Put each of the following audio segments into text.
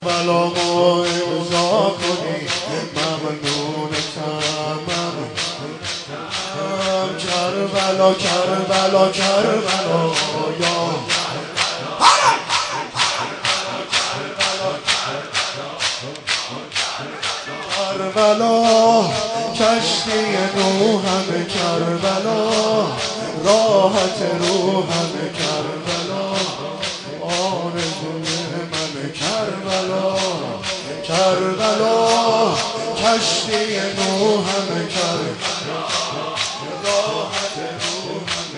کربلامو امضا کنی ممنونتم کربلا کربلا کربلا یا کربلا کشتی نوحم کربلا راحت روحم کربلا آرزوی من کربلا کربلا کشتی نوحم کربلا راحت روحم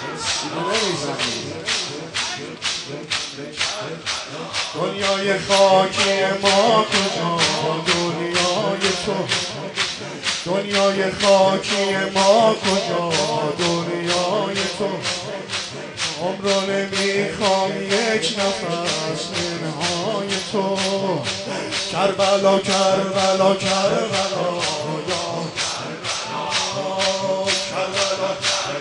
دنیای خاکی ما کجا دنیای تو دنیای خاکی ما کجا دنیای تو عمر رو نمیخوام یک نفس منهای تو کربلا کربلا کربلا یا کربلا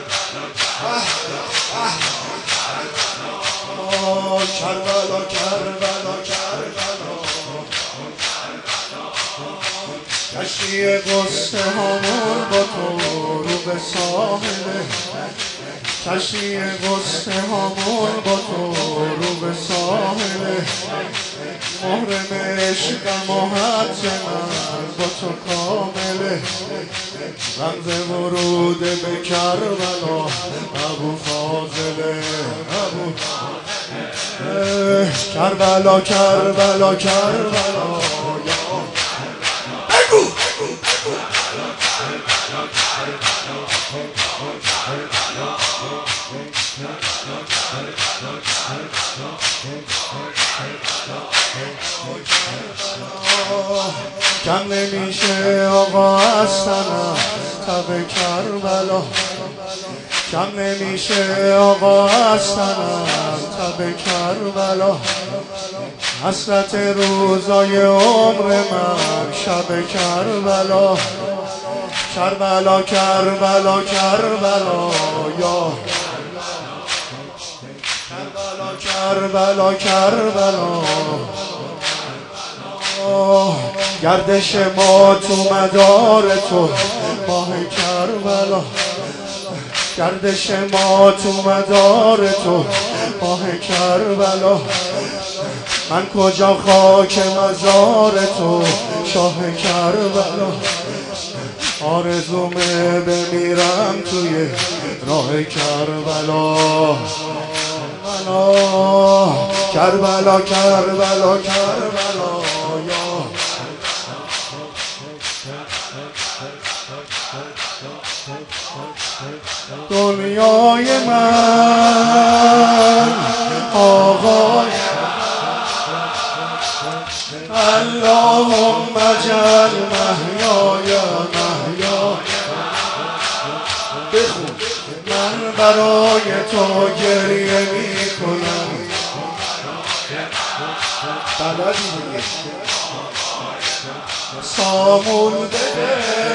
کربلا کربلا کربلا کشتی قصه همون با تو رو به ساحله کشتی قصه همون با تو رو به ساحله محرم عشقم و حد من با تو کامله رمز ورود به کربلا ابو فاضله ابو کربلا کربلا کربلا بگو کم نمیشه آقا از تنم تب کربلا کم نمیشه آقا از تنم تب کربلا حسرت روزای عمر من شب کربلا کربلا کربلا کربلا یا کربلا کربلا گردش ما تو مدار تو ماه کربلا گردش ما تو مدار تو ماه کربلا من کجا خاک مزار تو شاه کربلا آرزومه بمیرم توی راه کربلا کربلا کربلا کربلا یا دنیای من آقای اللهم اجعل محیای محیای بخون من برای تو گریه می کنم بلدی دیگه سامون بده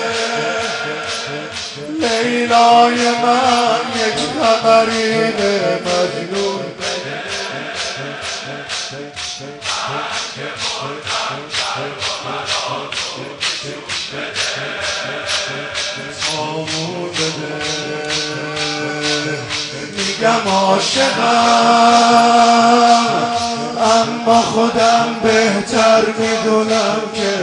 لیلای من یک قمرین مجنون بده سامون بده میگم عاشقم اما خودم بهتر میدونم که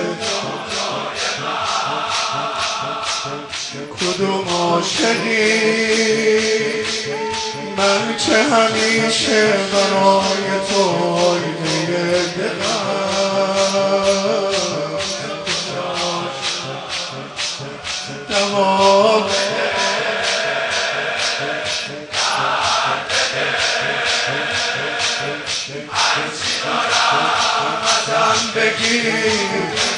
کدوم عاشقی من که همیشه برای تو آینه دلم هرچی دارم ازم بگیر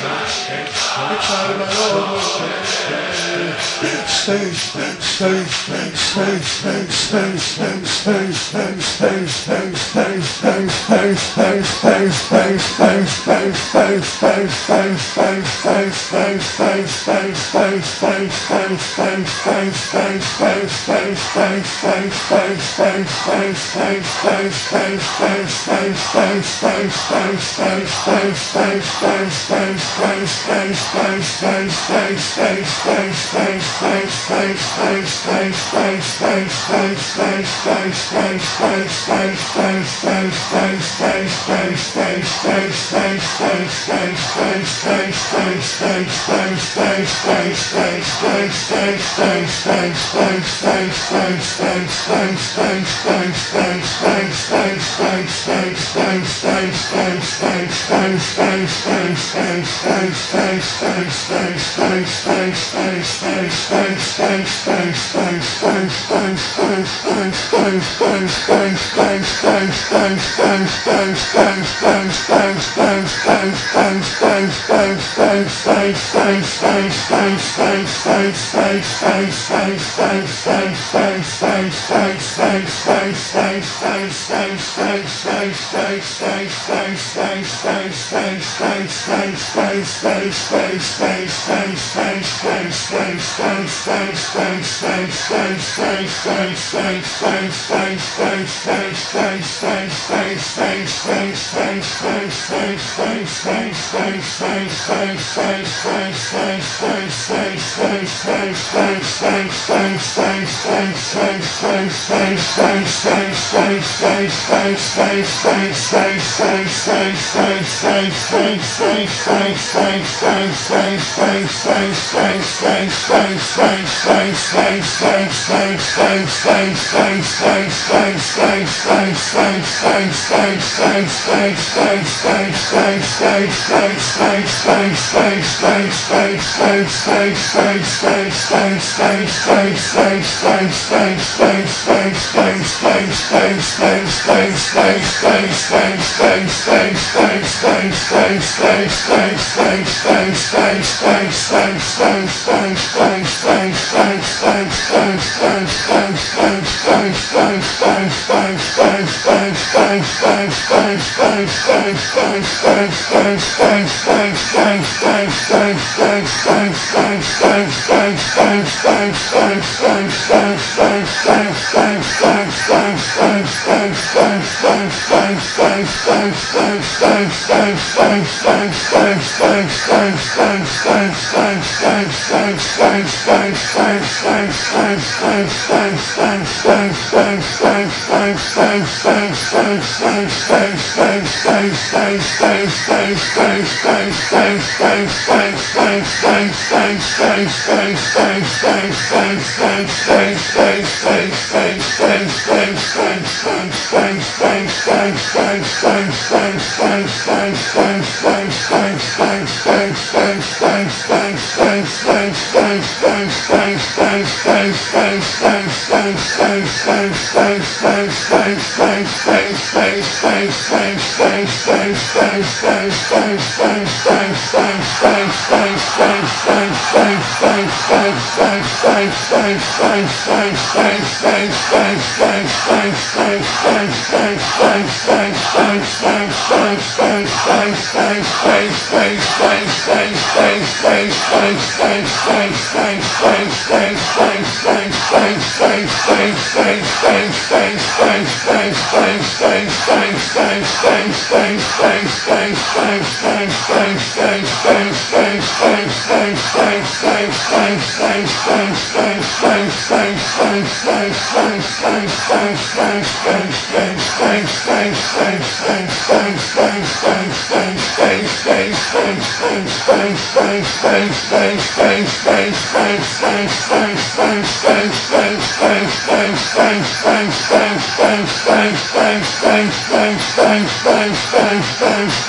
Thank